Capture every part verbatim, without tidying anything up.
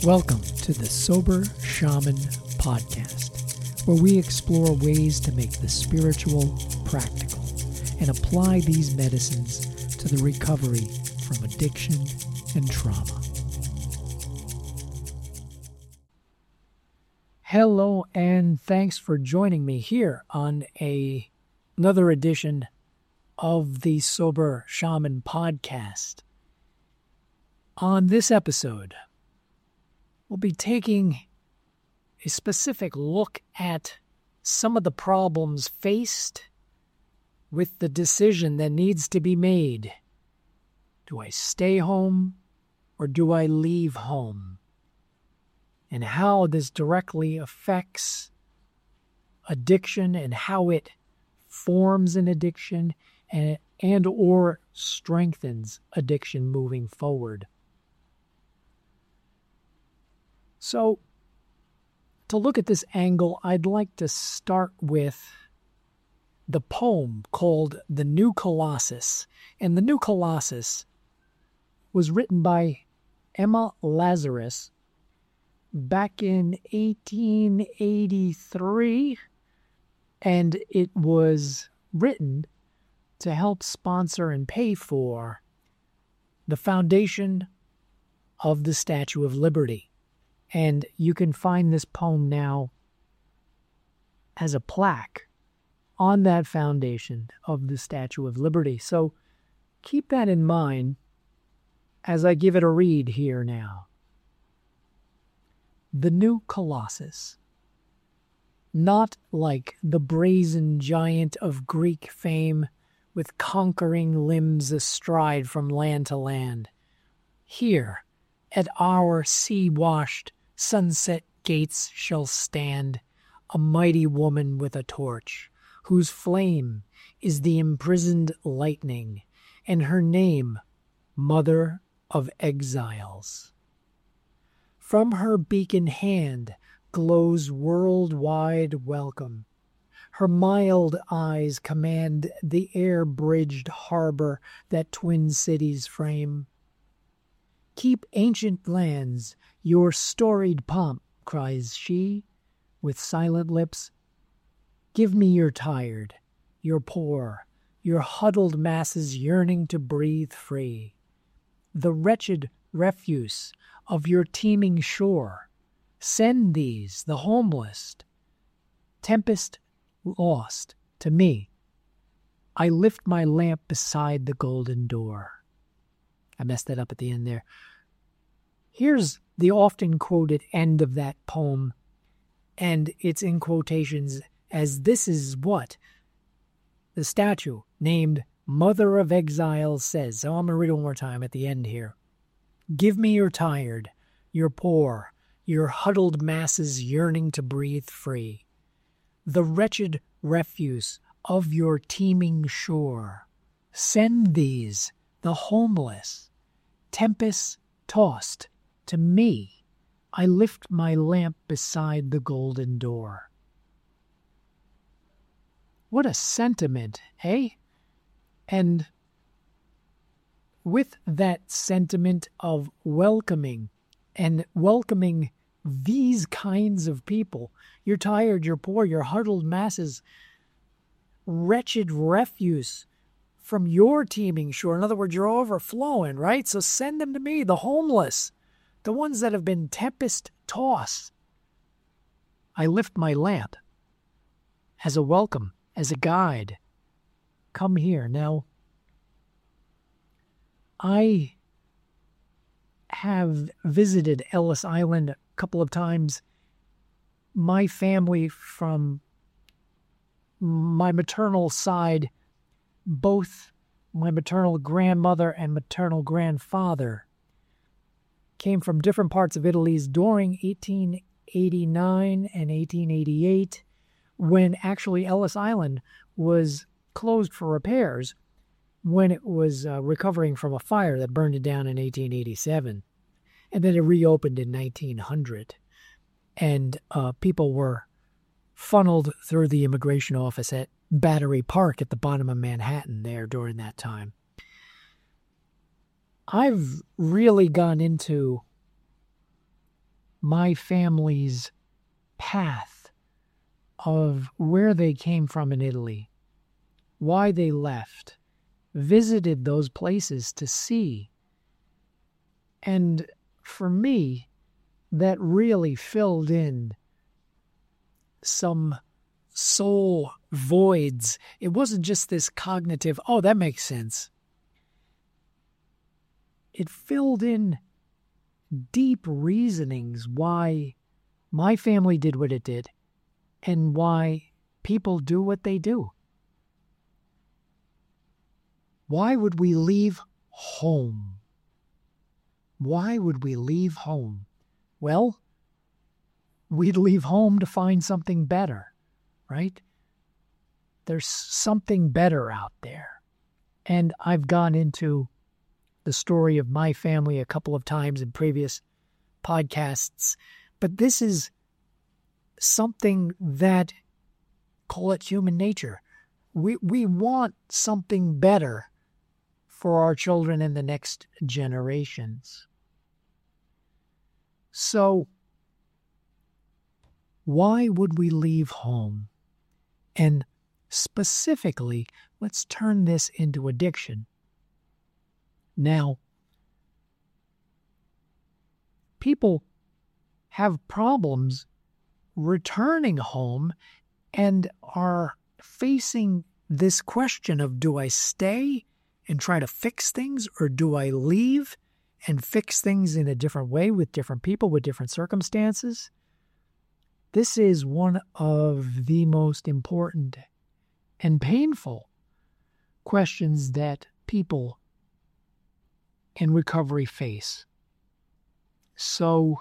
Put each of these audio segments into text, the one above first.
Welcome to the Sober Shaman Podcast, where we explore ways to make the spiritual practical and apply these medicines to the recovery from addiction and trauma. Hello, and thanks for joining me here on a, another edition of the Sober Shaman Podcast. On this episode, we'll be taking a specific look at some of the problems faced with the decision that needs to be made. Do I stay home or do I leave home? And how this directly affects addiction and how it forms an addiction and, and or strengthens addiction moving forward. So, to look at this angle, I'd like to start with the poem called The New Colossus. And The New Colossus was written by Emma Lazarus back in eighteen eighty-three, and it was written to help sponsor and pay for the foundation of the Statue of Liberty. And you can find this poem now as a plaque on that foundation of the Statue of Liberty. So keep that in mind as I give it a read here now. The New Colossus. Not like the brazen giant of Greek fame with conquering limbs astride from land to land. Here, at our sea-washed sunset gates shall stand a mighty woman with a torch, whose flame is the imprisoned lightning, and her name, Mother of Exiles. From her beacon hand glows worldwide welcome. Her mild eyes command the air-bridged harbor that twin cities frame. Keep ancient lands your storied pomp, cries she, with silent lips. Give me your tired, your poor, your huddled masses yearning to breathe free. The wretched refuse of your teeming shore. Send these, the homeless, tempest lost, to me. I lift my lamp beside the golden door. I messed that up at the end there. Here's the often quoted end of that poem, and it's in quotations as this is what the statue named Mother of Exiles says. So I'm going to read it one more time at the end here. Give me your tired, your poor, your huddled masses yearning to breathe free. The wretched refuse of your teeming shore. Send these, the homeless, tempest-tossed, to me. I lift my lamp beside the golden door. What a sentiment, eh? And with that sentiment of welcoming and welcoming these kinds of people, you're tired, you're poor, you're huddled masses, wretched refuse from your teeming shore. In other words, you're overflowing, right? So send them to me, the homeless, the ones that have been tempest-tossed. I lift my lamp as a welcome, as a guide. Come here. Now, I have visited Ellis Island a couple of times. My family from my maternal side, both my maternal grandmother and maternal grandfather, came from different parts of Italy during eighteen eighty-nine and eighteen eighty-eight, when actually Ellis Island was closed for repairs when it was uh, recovering from a fire that burned it down in eighteen eighty-seven. And then it reopened in nineteen hundred. And uh, people were funneled through the immigration office at Battery Park at the bottom of Manhattan there during that time. I've really gone into my family's path of where they came from in Italy, why they left, visited those places to see. And for me, that really filled in some soul voids. It wasn't just this cognitive, oh, that makes sense. It filled in deep reasonings why my family did what it did and why people do what they do. Why would we leave home? Why would we leave home? Well, we'd leave home to find something better, right? There's something better out there. And I've gone into the story of my family a couple of times in previous podcasts, but this is something that, call it human nature. We, we want something better for our children and the next generations. So, why would we leave home? And specifically, let's turn this into addiction. Now, people have problems returning home and are facing this question of, do I stay and try to fix things, or do I leave and fix things in a different way with different people, with different circumstances? This is one of the most important and painful questions that people in recovery face. So,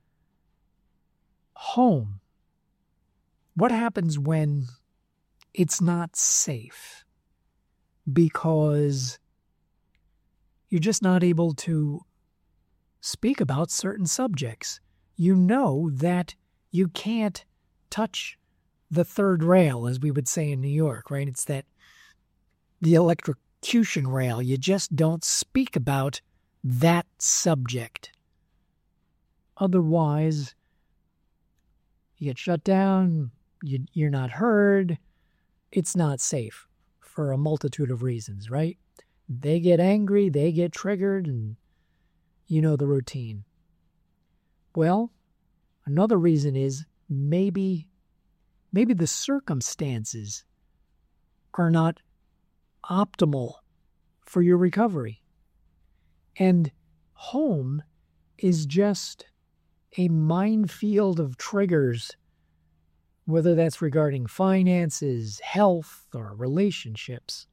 home. What happens when it's not safe? Because you're just not able to speak about certain subjects. You know that you can't touch the third rail, as we would say in New York, right? It's that the electrocution rail. You just don't speak about that subject. Otherwise, you get shut down, you, you're not heard. It's not safe for a multitude of reasons, right? They get angry, they get triggered, and you know the routine. Well, another reason is maybe, maybe the circumstances are not optimal for your recovery. And home is just a minefield of triggers, whether that's regarding finances, health, or relationships.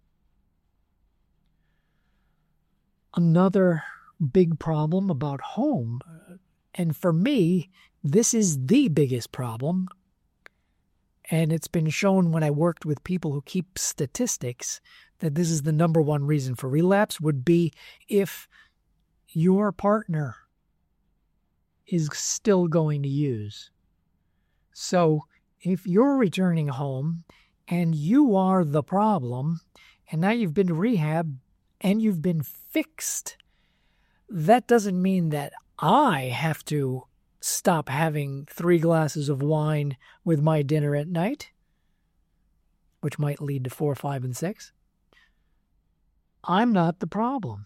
Another big problem about home, and for me, this is the biggest problem, and it's been shown when I worked with people who keep statistics that this is the number one reason for relapse, would be if your partner is still going to use. So if you're returning home and you are the problem, and now you've been to rehab and you've been fixed, that doesn't mean that I have to stop having three glasses of wine with my dinner at night, which might lead to four, five, and six. I'm not the problem.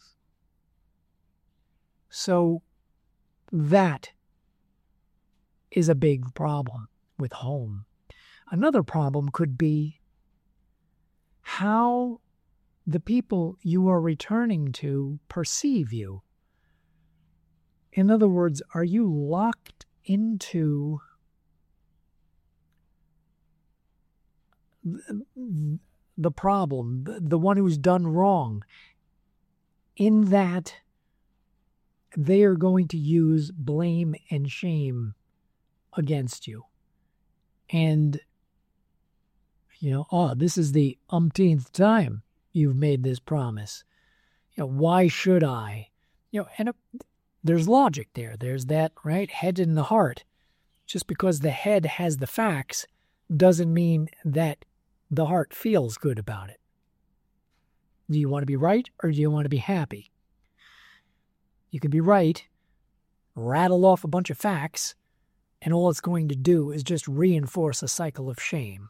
So that is a big problem with home. Another problem could be how the people you are returning to perceive you. In other words, are you locked into the problem, the one who's done wrong, in that they are going to use blame and shame against you? And, you know, oh, this is the umpteenth time you've made this promise. You know, why should I? You know, and a, there's logic there. There's that, right? Head in the heart. Just because the head has the facts doesn't mean that the heart feels good about it. Do you want to be right, or do you want to be happy? You can be right, rattle off a bunch of facts, And all it's going to do is just reinforce a cycle of shame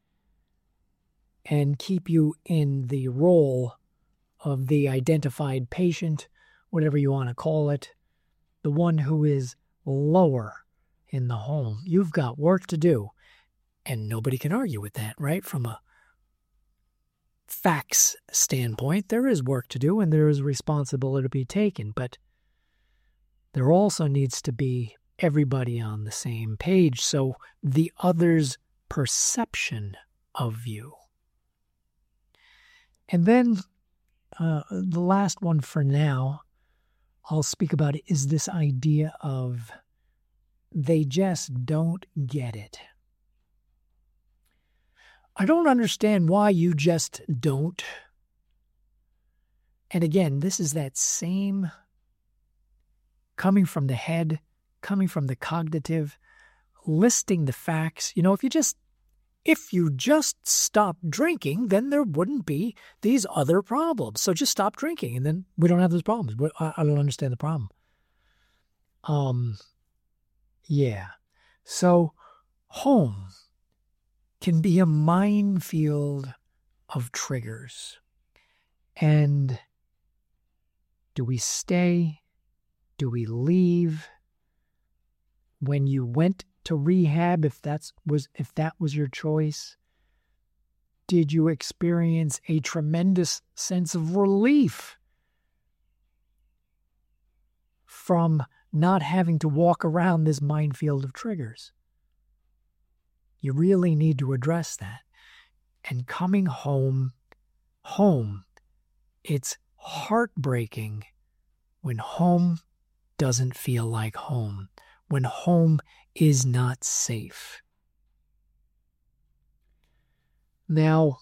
and keep you in the role of the identified patient, whatever you want to call it, the one who is lower in the home. You've got work to do, and nobody can argue with that, right? From a facts standpoint, there is work to do and there is responsibility to be taken, but there also needs to be everybody on the same page, so the other's perception of you. And then uh, the last one for now I'll speak about is this idea of they just don't get it. I don't understand why you just don't. And again, this is that same coming from the head, coming from the cognitive, listing the facts. You know, if you just if you just stop drinking, then there wouldn't be these other problems. So just stop drinking, and then we don't have those problems. I, I don't understand the problem. Um, yeah. So home can be a minefield of triggers. And do we stay? Do we leave? When you went to rehab, if that's was if that was your choice, did you experience a tremendous sense of relief from not having to walk around this minefield of triggers? You really need to address that. And coming home, home, it's heartbreaking when home doesn't feel like home, when home is not safe. Now,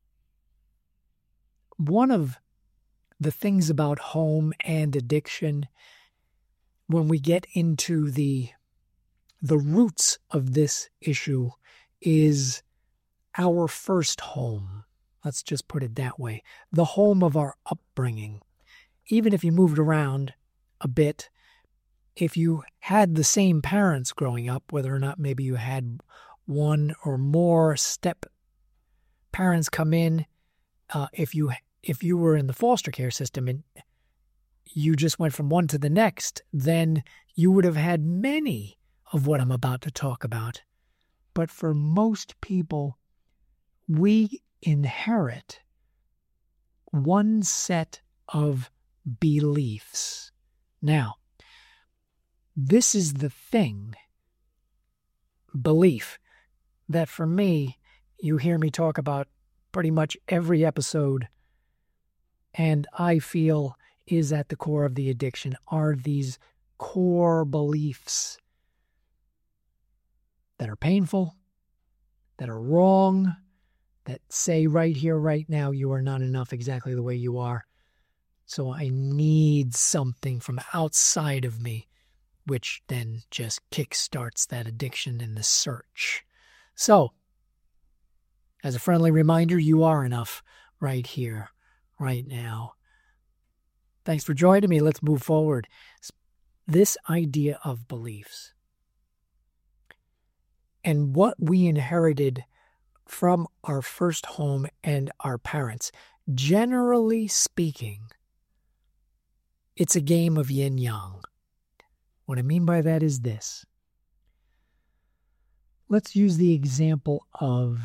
one of the things about home and addiction, when we get into the the roots of this issue, is our first home. Let's just put it that way. The home of our upbringing. Even if you moved around a bit, if you had the same parents growing up, whether or not maybe you had one or more step parents come in, uh, if you if you were in the foster care system and you just went from one to the next, then you would have had many of what I'm about to talk about. But for most people, we inherit one set of beliefs. Now, this is the thing, belief, that for me, you hear me talk about pretty much every episode, and I feel is at the core of the addiction, are these core beliefs that are painful, that are wrong, that say right here, right now, you are not enough exactly the way you are. So I need something from outside of me, which then just kickstarts that addiction in the search. So, as a friendly reminder, you are enough right here, right now. Thanks for joining me. Let's move forward. This idea of beliefs and what we inherited from our first home and our parents, generally speaking, it's a game of yin-yang. What I mean by that is this. Let's use the example of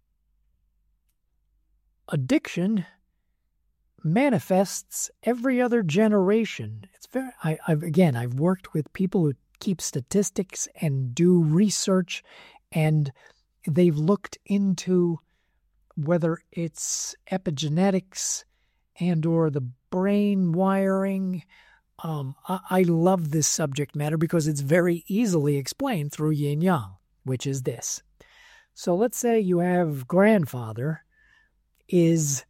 addiction manifests every other generation. It's very, I, I've, again, I've worked with people who keep statistics and do research, and they've looked into whether it's epigenetics and or the brain wiring. Um, I, I love this subject matter because it's very easily explained through yin-yang, which is this. So let's say you have grandfather is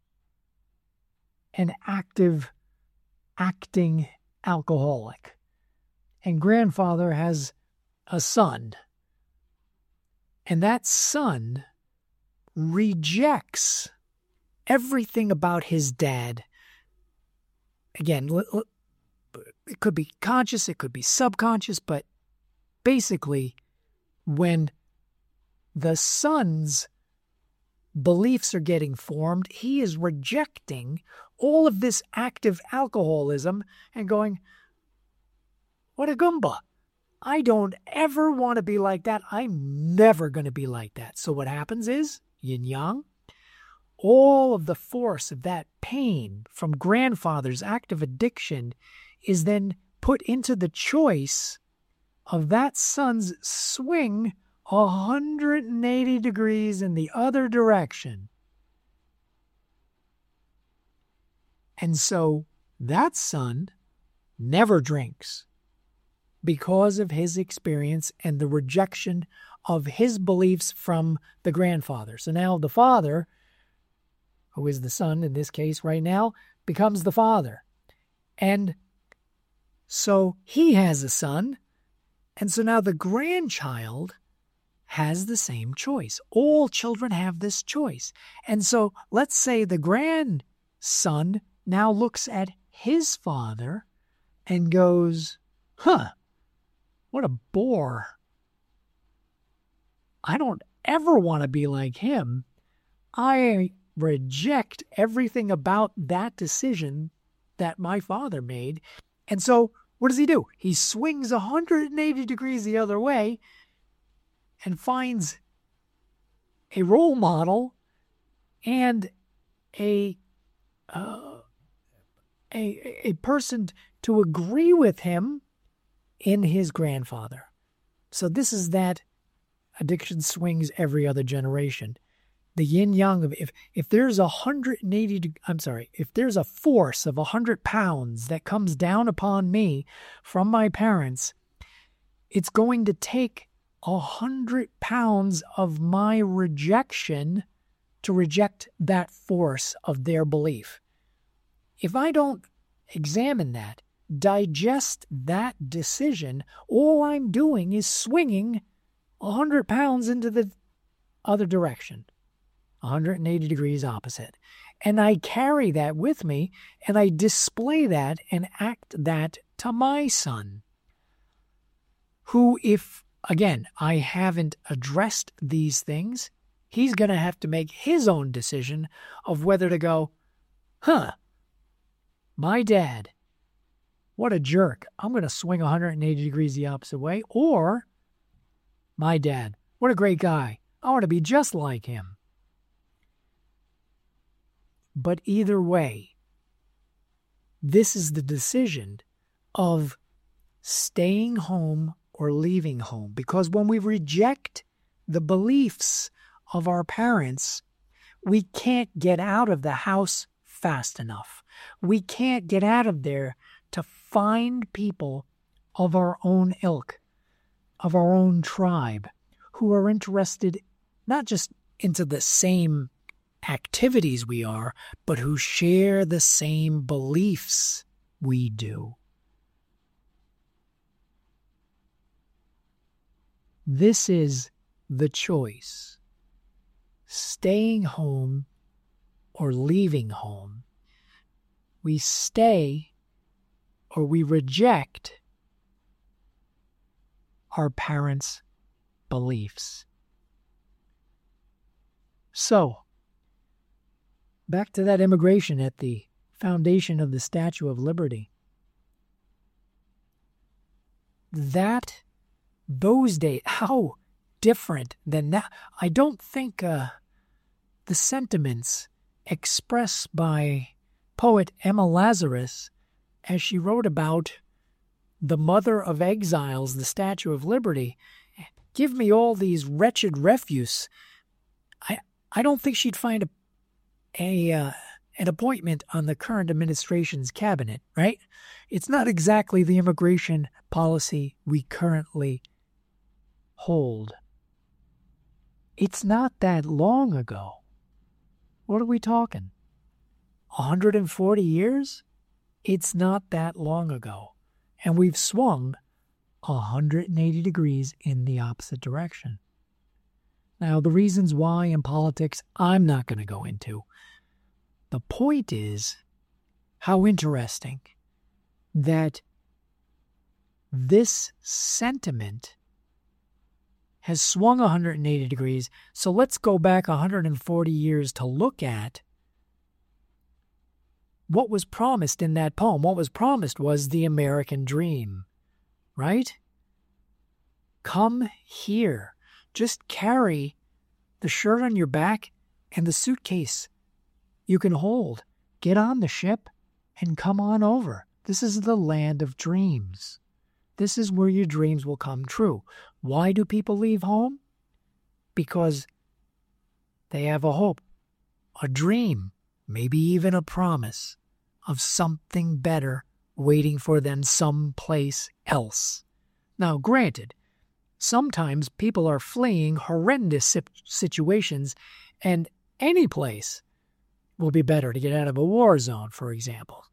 an active, acting alcoholic, and grandfather has a son, and that son rejects everything about his dad. Again, it could be conscious, it could be subconscious, but basically, when the son's beliefs are getting formed, he is rejecting all of this active alcoholism and going, what a goomba. I don't ever want to be like that. I'm never going to be like that. So what happens is, yin yang, all of the force of that pain from grandfather's active addiction is then put into the choice of that son's swing one hundred eighty degrees in the other direction. And so that son never drinks because of his experience and the rejection of his beliefs from the grandfather. So now the father, who is the son in this case right now, becomes the father. And so he has a son, and so now the grandchild has the same choice. All children have this choice. And so let's say the grandson now looks at his father and goes, huh, what a bore. I don't ever want to be like him. I reject everything about that decision that my father made. And so what does he do? He swings one hundred eighty degrees the other way and finds a role model and a, uh, a, a person to agree with him in his grandfather. So this is that addiction swings every other generation. The yin yang of if if there's a hundred and eighty, I'm sorry, if there's a force of a hundred pounds that comes down upon me from my parents, it's going to take a hundred pounds of my rejection to reject that force of their belief. If I don't examine that, digest that decision, all I'm doing is swinging a hundred pounds into the other direction. one hundred eighty degrees opposite. And I carry that with me, and I display that and act that to my son, who, if, again, I haven't addressed these things, he's going to have to make his own decision of whether to go, huh, my dad, what a jerk, I'm going to swing one hundred eighty degrees the opposite way, or my dad, what a great guy, I want to be just like him. But either way, this is the decision of staying home or leaving home. Because when we reject the beliefs of our parents, we can't get out of the house fast enough. We can't get out of there to find people of our own ilk, of our own tribe, who are interested not just into the same activities we are, but who share the same beliefs we do. This is the choice. Staying home or leaving home. We stay or we reject our parents' beliefs. So, back to that immigration at the foundation of the Statue of Liberty. That, those days, how different than now. I don't think uh, the sentiments expressed by poet Emma Lazarus, as she wrote about the mother of exiles, the Statue of Liberty, give me all these wretched refuse. I, I don't think she'd find a a uh, an appointment on the current administration's cabinet, right? It's not exactly the immigration policy we currently hold. It's not that long ago. What are we talking? one hundred forty years? It's not that long ago. And we've swung one hundred eighty degrees in the opposite direction. Now, the reasons why in politics, I'm not going to go into. The point is how interesting that this sentiment has swung one hundred eighty degrees. So let's go back one hundred forty years to look at what was promised in that poem. What was promised was the American dream, right? Come here. Just carry the shirt on your back and the suitcase you can hold. Get on the ship and come on over. This is the land of dreams. This is where your dreams will come true. Why do people leave home? Because they have a hope, a dream, maybe even a promise of something better waiting for them someplace else. Now, granted, sometimes people are fleeing horrendous situations, and any place will be better to get out of a war zone, for example.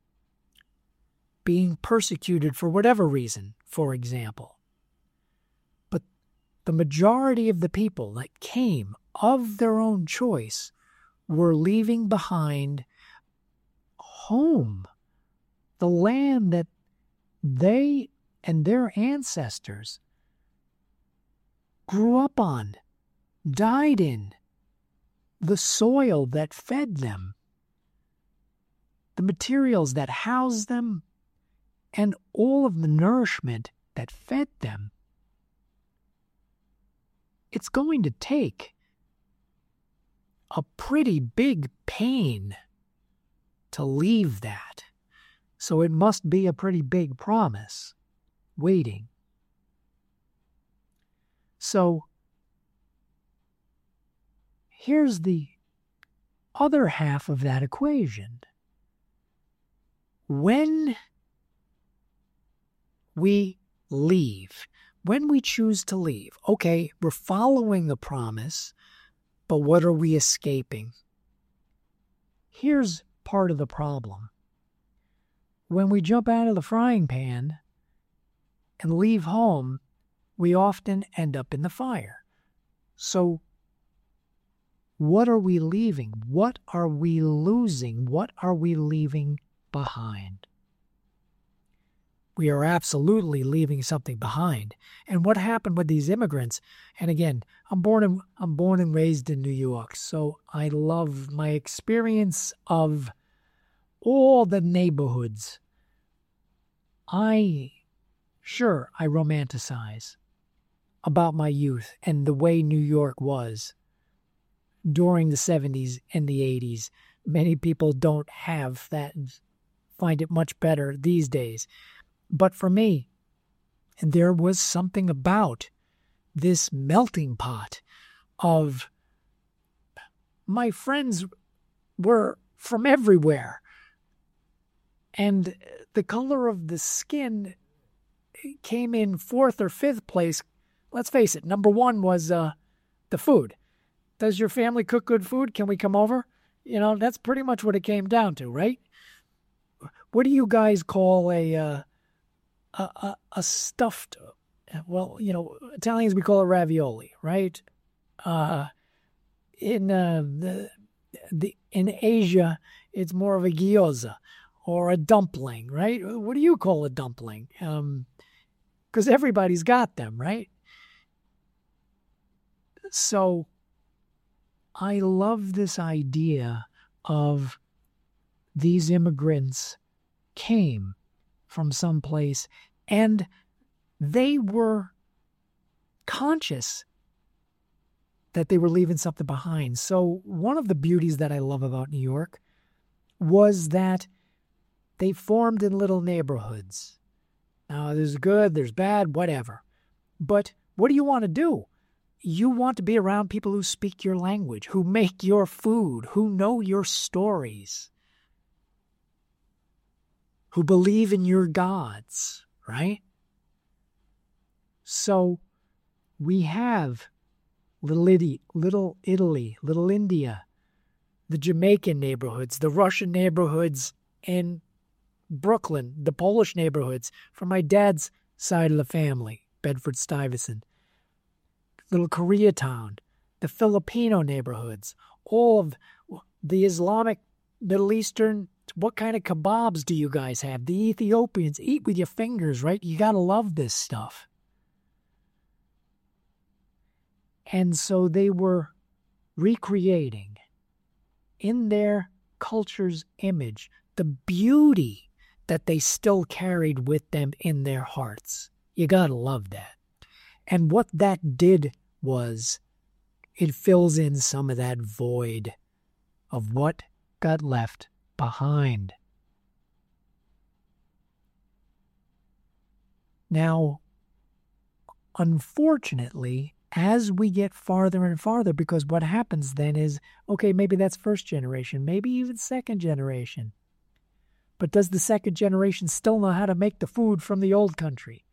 Being persecuted for whatever reason, for example. But the majority of the people that came of their own choice were leaving behind home, the land that they and their ancestors grew up on, died in, the soil that fed them, the materials that housed them, and all of the nourishment that fed them. It's going to take a pretty big pain to leave that. So it must be a pretty big promise waiting. So here's the other half of that equation. When we leave, when we choose to leave, okay, we're following the promise, but what are we escaping? Here's part of the problem. When we jump out of the frying pan and leave home, we often end up in the fire. So what are we leaving? What are we losing? What are we leaving behind? We are absolutely leaving something behind. And what happened with these immigrants? And again, I'm born and I'm born and raised in New York, so I love my experience of all the neighborhoods. I sure I romanticize about my youth and the way New York was during the seventies and the eighties. Many people don't have that and find it much better these days. But for me, there was something about this melting pot of my friends were from everywhere. And the color of the skin came in fourth or fifth place. Let's face it, number one was uh, the food. Does your family cook good food? Can we come over? You know, that's pretty much what it came down to, right? What do you guys call a... Uh, A, a, a stuffed, well, you know, Italians, we call it ravioli, right? Uh, in uh, the, the in Asia, it's more of a gyoza or a dumpling, right? What do you call a dumpling? Um, because everybody's got them, right? So I love this idea of these immigrants came from someplace, and they were conscious that they were leaving something behind. So one of the beauties that I love about New York was that they formed in little neighborhoods. Now, there's good, there's bad, whatever. But what do you want to do? You want to be around people who speak your language, who make your food, who know your stories, who believe in your gods, right? So we have Little Italy, Little Italy, Little India, the Jamaican neighborhoods, the Russian neighborhoods in Brooklyn, the Polish neighborhoods from my dad's side of the family, Bedford-Stuyvesant, Little Koreatown, the Filipino neighborhoods, all of the Islamic, Middle Eastern. What kind of kebabs do you guys have? The Ethiopians eat with your fingers, right? You got to love this stuff. And so they were recreating in their culture's image the beauty that they still carried with them in their hearts. You gotta love that. And what that did was it fills in some of that void of what got left behind. Now, unfortunately, as we get farther and farther, because what happens then is, okay, maybe that's first generation, maybe even second generation. But does the second generation still know how to make the food from the old country?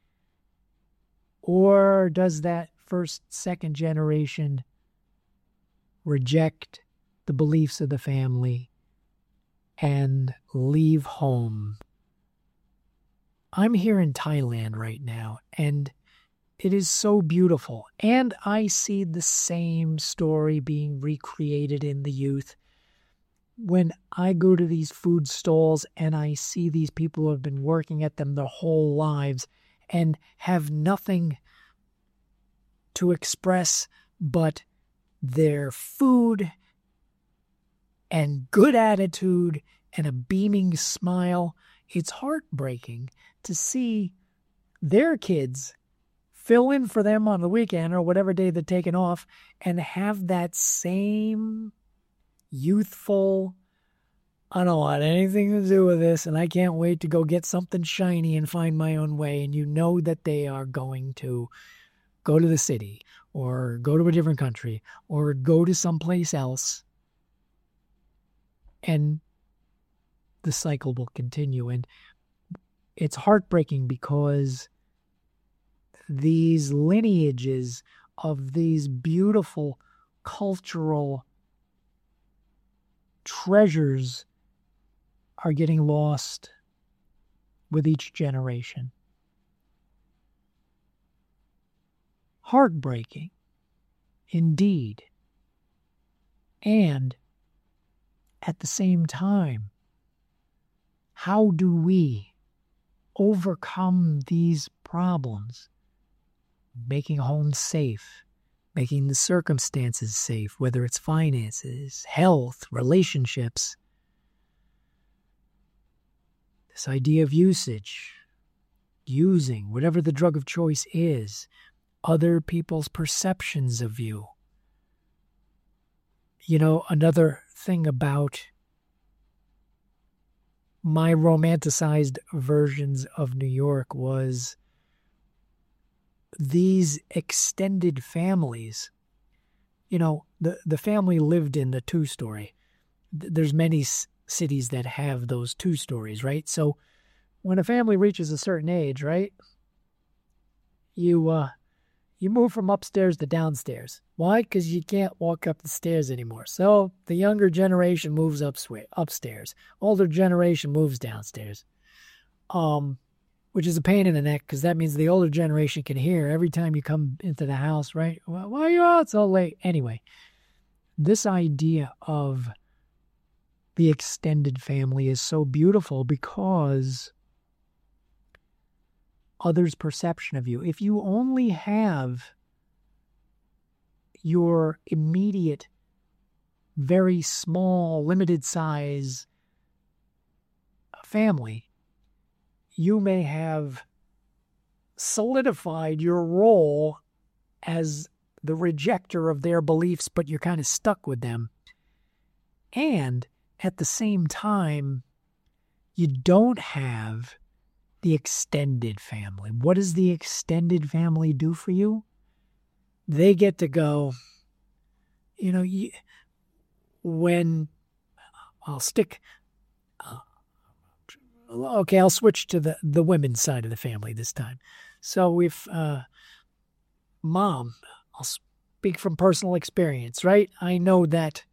Or does that first, second generation reject the beliefs of the family and leave home? I'm here in Thailand right now, and it is so beautiful. And I see the same story being recreated in the youth. When I go to these food stalls and I see these people who have been working at them their whole lives and have nothing to express but their food and good attitude and a beaming smile, it's heartbreaking to see their kids fill in for them on the weekend or whatever day they're taking off and have that same youthful, I don't want anything to do with this, and I can't wait to go get something shiny and find my own way. And you know that they are going to go to the city or go to a different country or go to someplace else. And the cycle will continue. And it's heartbreaking because these lineages of these beautiful cultural treasures are getting lost with each generation. Heartbreaking, indeed. And at the same time, how do we overcome these problems? Making homes safe, making the circumstances safe, whether it's finances, health, relationships. This idea of usage, using whatever the drug of choice is, other people's perceptions of you. You know, another thing about my romanticized versions of New York was these extended families. You know, the, the family lived in the two-story. There's many s- cities that have those two stories, right? So when a family reaches a certain age, right, you uh, you move from upstairs to downstairs. Why? Because you can't walk up the stairs anymore. So the younger generation moves up upstairs. Older generation moves downstairs. Um... Which is a pain in the neck because that means the older generation can hear every time you come into the house, right? Well, why are you out so late? Anyway, this idea of the extended family is so beautiful because others' perception of you. If you only have your immediate, very small, limited size family, you may have solidified your role as the rejecter of their beliefs, but you're kind of stuck with them. And at the same time, you don't have the extended family. What does the extended family do for you? They get to go, you know, you, when I'll stick... Uh, Okay, I'll switch to the, the women's side of the family this time. So if uh, mom, I'll speak from personal experience, right? I know that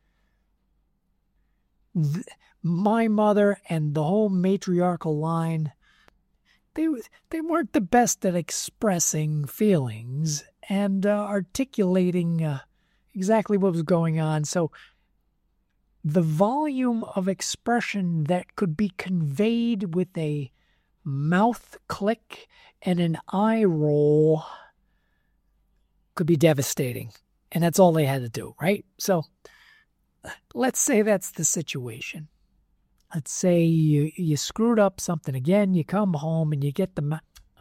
th- my mother and the whole matriarchal line, they they weren't the best at expressing feelings and uh, articulating uh, exactly what was going on. So the volume of expression that could be conveyed with a mouth click and an eye roll could be devastating. And that's all they had to do, right? So let's say that's the situation. Let's say you, you screwed up something again, you come home and you get the... Ma-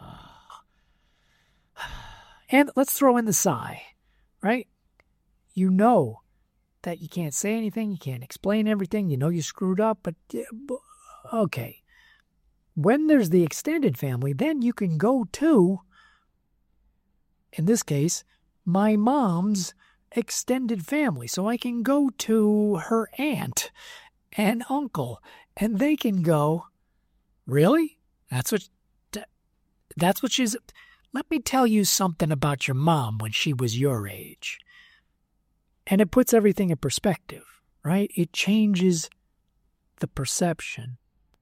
and let's throw in the sigh, right? You know that you can't say anything, you can't explain everything, you know you screwed up, but okay. When there's the extended family, then you can go to, in this case, my mom's extended family. So I can go to her aunt and uncle, and they can go, really? That's what, that's what she's, let me tell you something about your mom when she was your age. And it puts everything in perspective, right? It changes the perception.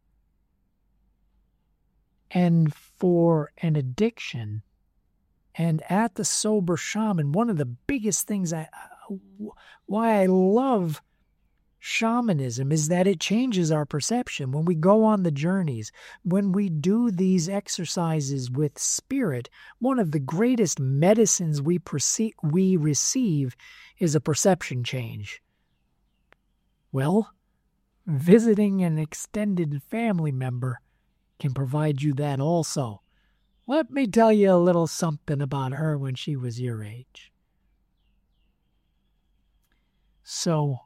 And for an addiction, and at the Sober Shaman, one of the biggest things I, why I love shamanism is that it changes our perception. When we go on the journeys, when we do these exercises with spirit, one of the greatest medicines we perceive, we receive is a perception change. Well, visiting an extended family member can provide you that also. Let me tell you a little something about her when she was your age. So,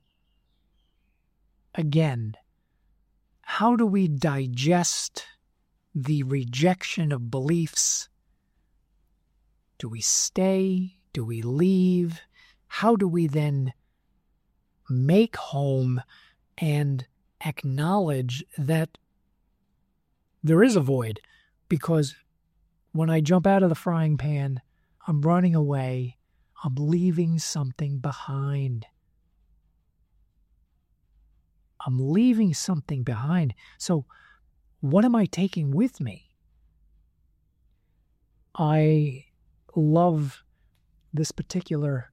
again, how do we digest the rejection of beliefs? Do we stay? Do we leave? How do we then make home and acknowledge that there is a void? Because when I jump out of the frying pan, I'm running away. I'm leaving something behind. I'm leaving something behind. So what am I taking with me? I love this particular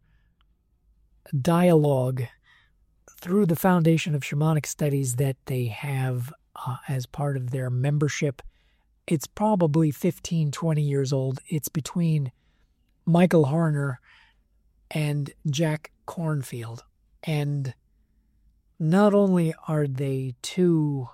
dialogue through the Foundation of Shamanic Studies that they have uh, as part of their membership. It's probably fifteen, twenty years old. It's between Michael Harner and Jack Kornfield. And not only are they two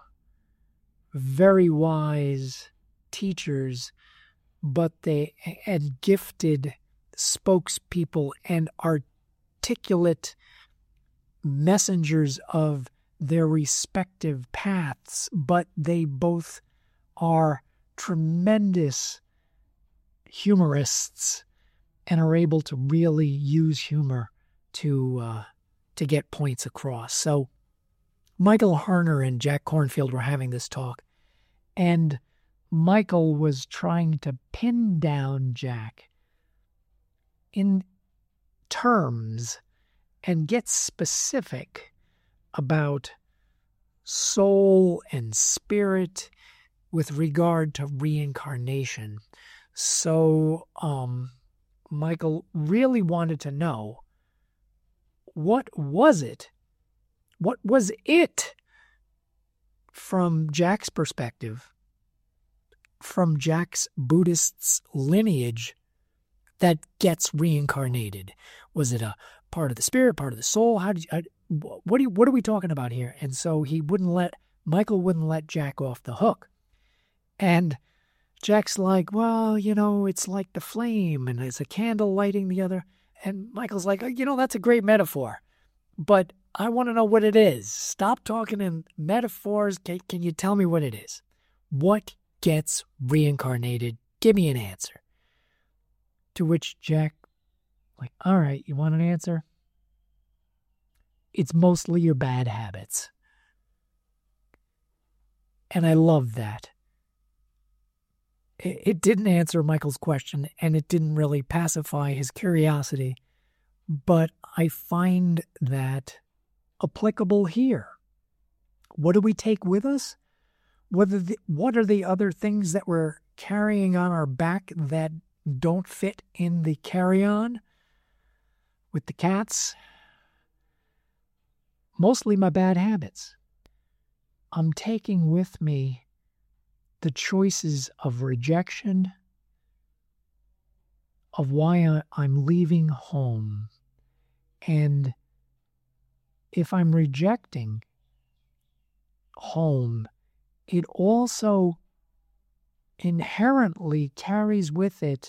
very wise teachers, but they and gifted spokespeople and articulate messengers of their respective paths, but they both are tremendous humorists and are able to really use humor to uh, to get points across. So Michael Harner and Jack Kornfield were having this talk, and Michael was trying to pin down Jack in terms and get specific about soul and spirit with regard to reincarnation. So um, Michael really wanted to know, what was it? What was it from Jack's perspective, from Jack's Buddhist's lineage, that gets reincarnated? Was it a part of the spirit, part of the soul? How did you, I, what do you, what are we talking about here? And so he wouldn't let, Michael wouldn't let Jack off the hook. And Jack's like, well, you know, it's like the flame and it's a candle lighting the other. And Michael's like, oh, you know, that's a great metaphor, but I want to know what it is. Stop talking in metaphors. Can, can you tell me what it is? What gets reincarnated? Give me an answer. To which Jack, like, all right, you want an answer? It's mostly your bad habits. And I love that. It, it didn't answer Michael's question, and it didn't really pacify his curiosity, but I find that applicable here. What do we take with us? What are the, what are the other things that we're carrying on our back that don't fit in the carry-on with the cats? Mostly my bad habits. I'm taking with me the choices of rejection, of why I, I'm leaving home. And if I'm rejecting home, it also inherently carries with it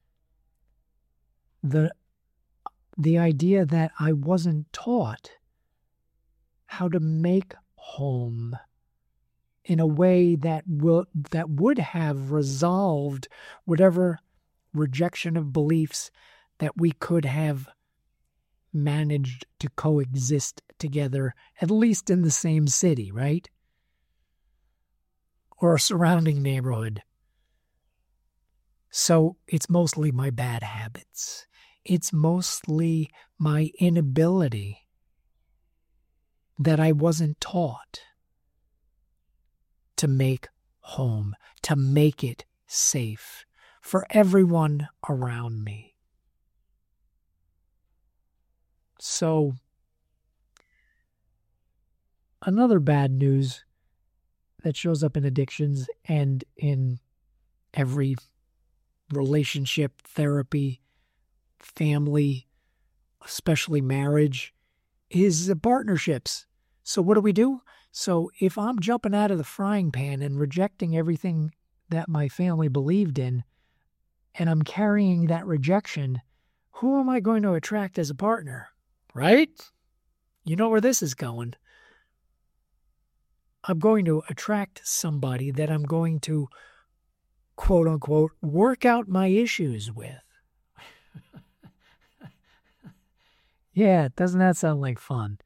the the idea that I wasn't taught how to make home in a way that will that would have resolved whatever rejection of beliefs that we could have managed to coexist together, at least in the same city, right? Or a surrounding neighborhood. So it's mostly my bad habits. It's mostly my inability that I wasn't taught to make home, to make it safe for everyone around me. So, another bad news that shows up in addictions and in every relationship, therapy, family, especially marriage, is the partnerships. So what do we do? So if I'm jumping out of the frying pan and rejecting everything that my family believed in, and I'm carrying that rejection, who am I going to attract as a partner? Right? You know where this is going. I'm going to attract somebody that I'm going to, quote unquote, work out my issues with. Yeah, doesn't that sound like fun?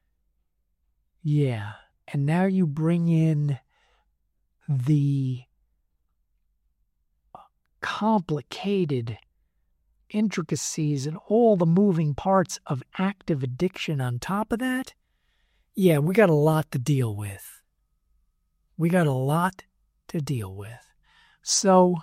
Yeah. And now you bring in the complicated intricacies and all the moving parts of active addiction on top of that. Yeah, we got a lot to deal with. We got a lot to deal with. So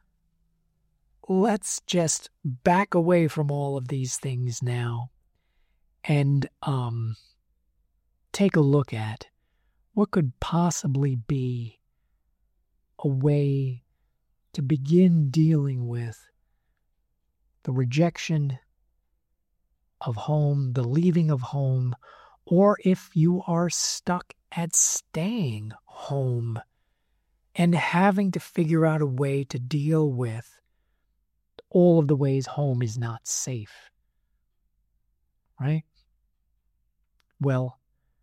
let's just back away from all of these things now and um, take a look at what could possibly be a way to begin dealing with the rejection of home, the leaving of home, or if you are stuck at staying home and having to figure out a way to deal with all of the ways home is not safe. Right? Well,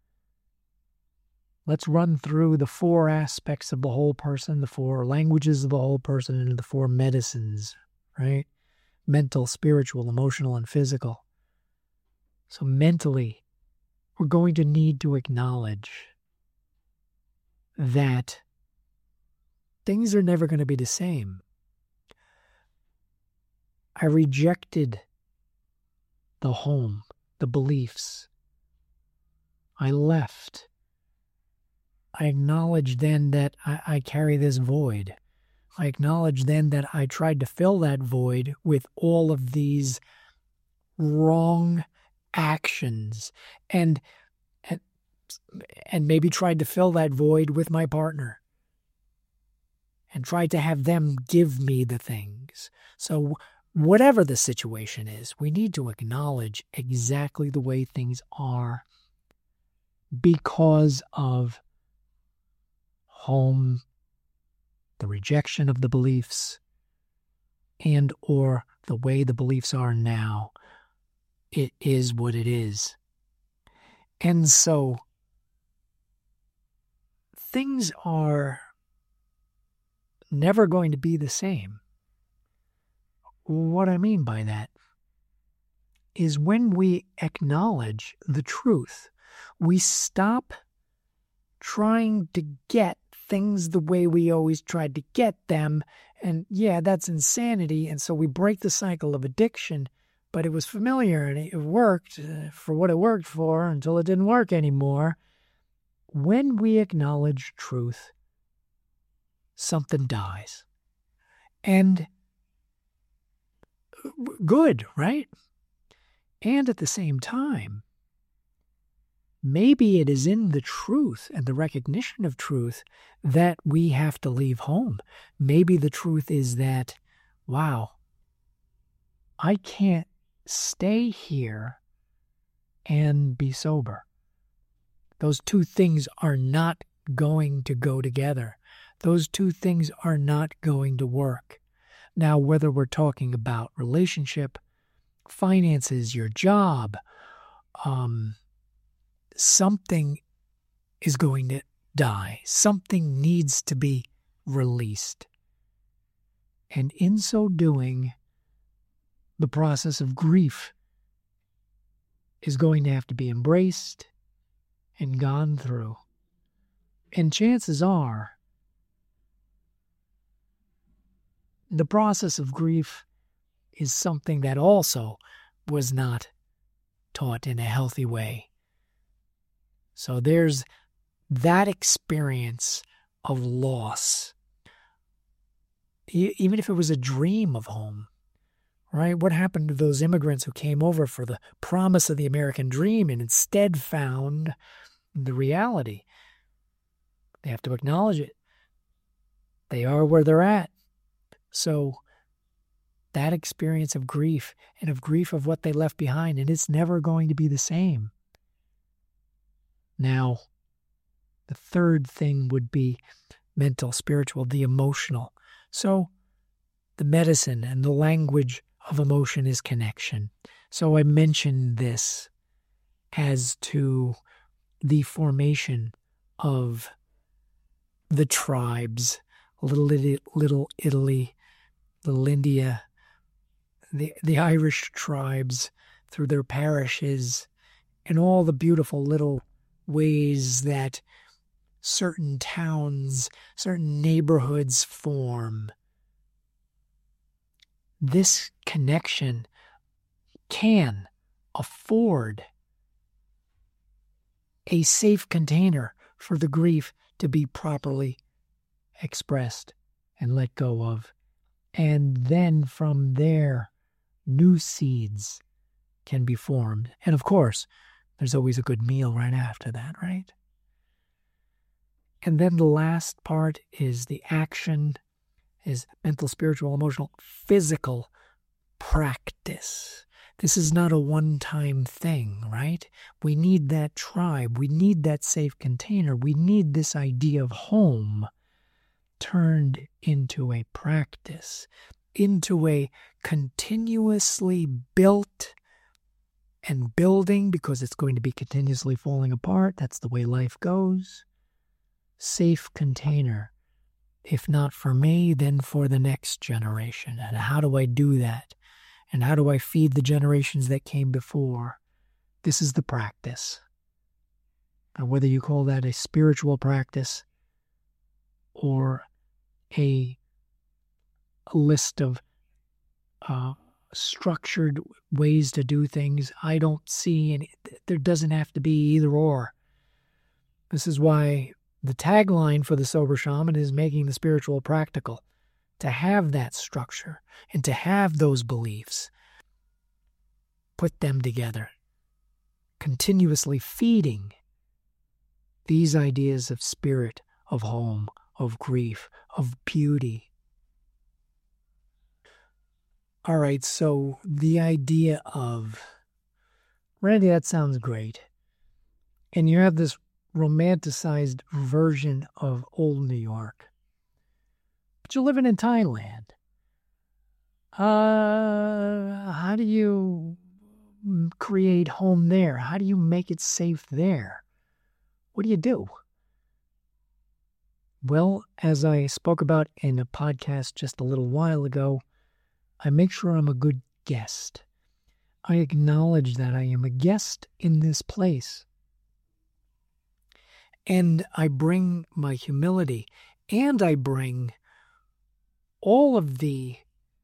let's run through the four aspects of the whole person, the four languages of the whole person, and the four medicines, right? Mental, spiritual, emotional, and physical. So mentally, we're going to need to acknowledge that things are never going to be the same. I rejected the home, the beliefs. I left. I acknowledge then that I, I carry this void. I acknowledge then that I tried to fill that void with all of these wrong actions and and and maybe tried to fill that void with my partner and tried to have them give me the things. So whatever the situation is, we need to acknowledge exactly the way things are because of home, the rejection of the beliefs, and or the way the beliefs are now. It is what it is. And so things are never going to be the same. What I mean by that is when we acknowledge the truth, we stop trying to get things the way we always tried to get them. And yeah, that's insanity. And so we break the cycle of addiction, but it was familiar and it worked for what it worked for until it didn't work anymore. When we acknowledge truth, something dies. And good, right? And at the same time, maybe it is in the truth and the recognition of truth that we have to leave home. Maybe the truth is that, wow, I can't stay here and be sober. Those two things are not going to go together. Those two things are not going to work. Now, whether we're talking about relationship, finances, your job, um, something is going to die. Something needs to be released. And in so doing, the process of grief is going to have to be embraced and gone through. And chances are, the process of grief is something that also was not taught in a healthy way. So there's that experience of loss. E- even if it was a dream of home, right? What happened to those immigrants who came over for the promise of the American dream and instead found the reality? They have to acknowledge it. They are where they're at. So that experience of grief and of grief of what they left behind, and it's never going to be the same. Now, the third thing would be mental, spiritual, the emotional. So the medicine and the language of emotion is connection. So I mentioned this as to the formation of the tribes, Little Italy, Little Italy, Little India, the, the Irish tribes through their parishes, and all the beautiful little ways that certain towns, certain neighborhoods form. This connection can afford a safe container for the grief to be properly expressed and let go of. And then from there, new seeds can be formed. And of course, there's always a good meal right after that, right? And then the last part is the action, is mental, spiritual, emotional, physical practice. This is not a one-time thing, right? We need that tribe. We need that safe container. We need this idea of home turned into a practice, into a continuously built and building, because it's going to be continuously falling apart. That's the way life goes. Safe container. If not for me, then for the next generation. And how do I do that? And how do I feed the generations that came before? This is the practice. And whether you call that a spiritual practice or a, a list of uh, structured ways to do things, I don't see any. There doesn't have to be either or. This is why the tagline for the Sober Shaman is making the spiritual practical. To have that structure and to have those beliefs, put them together, continuously feeding these ideas of spirit, of home, of grief, of beauty. All right, so the idea of, Randy, that sounds great. And you have this romanticized version of old New York. But you're living in Thailand. Uh, how do you create home there? How do you make it safe there? What do you do? Well, as I spoke about in a podcast just a little while ago, I make sure I'm a good guest. I acknowledge that I am a guest in this place. And I bring my humility, and I bring all of the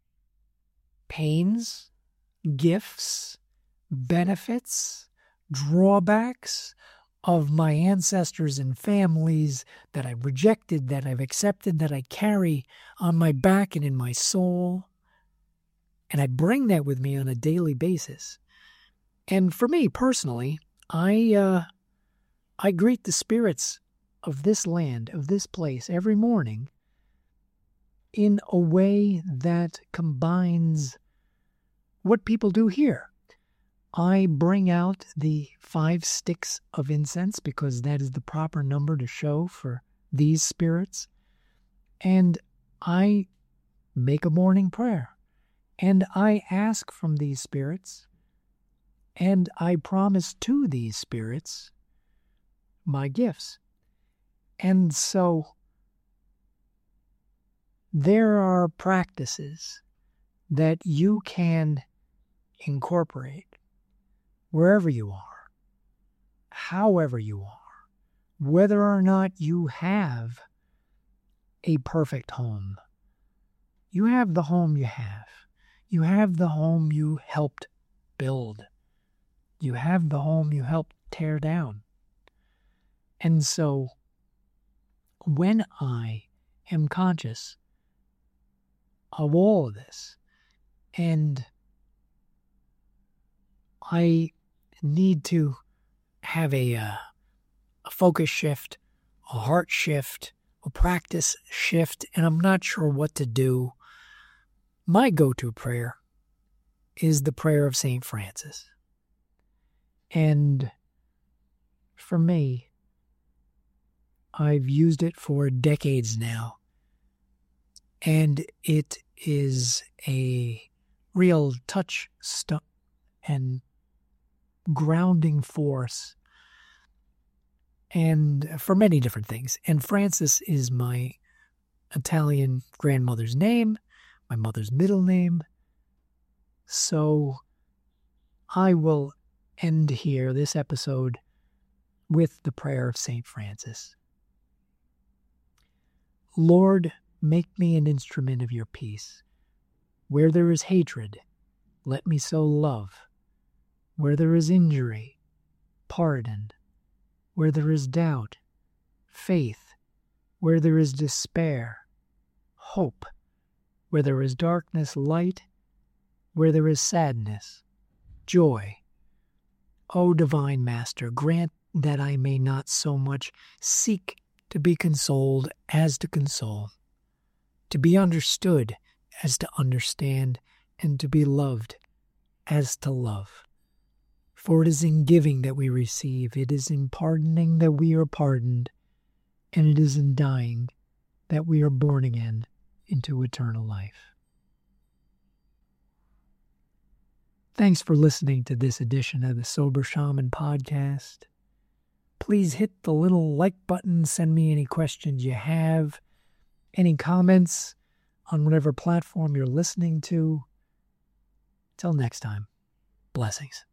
pains, gifts, benefits, drawbacks of my ancestors and families that I've rejected, that I've accepted, that I carry on my back and in my soul. And I bring that with me on a daily basis. And for me personally, I uh, I greet the spirits of this land, of this place, every morning in a way that combines what people do here. I bring out the five sticks of incense because that is the proper number to show for these spirits. And I make a morning prayer. And I ask from these spirits. And I promise to these spirits my gifts. And so there are practices that you can incorporate wherever you are, however you are, whether or not you have a perfect home. You have the home you have. You have the home you helped build. You have the home you helped tear down. And so when I am conscious of all of this, and I need to have a, uh, a focus shift, a heart shift, a practice shift, and I'm not sure what to do, my go-to prayer is the prayer of Saint Francis. And for me, I've used it for decades now, and it is a real touchstone and grounding force, and for many different things. And Francis is my Italian grandmother's name, my mother's middle name. So I will end here this episode with the prayer of Saint Francis. Lord, make me an instrument of your peace. Where there is hatred, let me sow love. Where there is injury, pardon. Where there is doubt, faith. Where there is despair, hope. Where there is darkness, light. Where there is sadness, joy. O divine Master, grant that I may not so much seek to be consoled as to console, to be understood as to understand, and to be loved as to love. For it is in giving that we receive, it is in pardoning that we are pardoned, and it is in dying that we are born again into eternal life. Thanks for listening to this edition of the Sober Shaman Podcast. Please hit the little like button, send me any questions you have, any comments on whatever platform you're listening to. Till next time, blessings.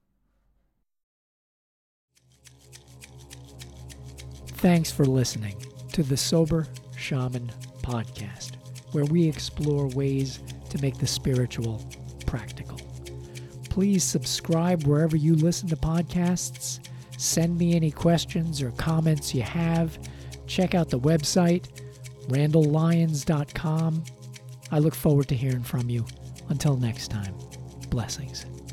Thanks for listening to the Sober Shaman Podcast, where we explore ways to make the spiritual practical. Please subscribe wherever you listen to podcasts. Send me any questions or comments you have. Check out the website, randall lyons dot com. I look forward to hearing from you. Until next time, blessings.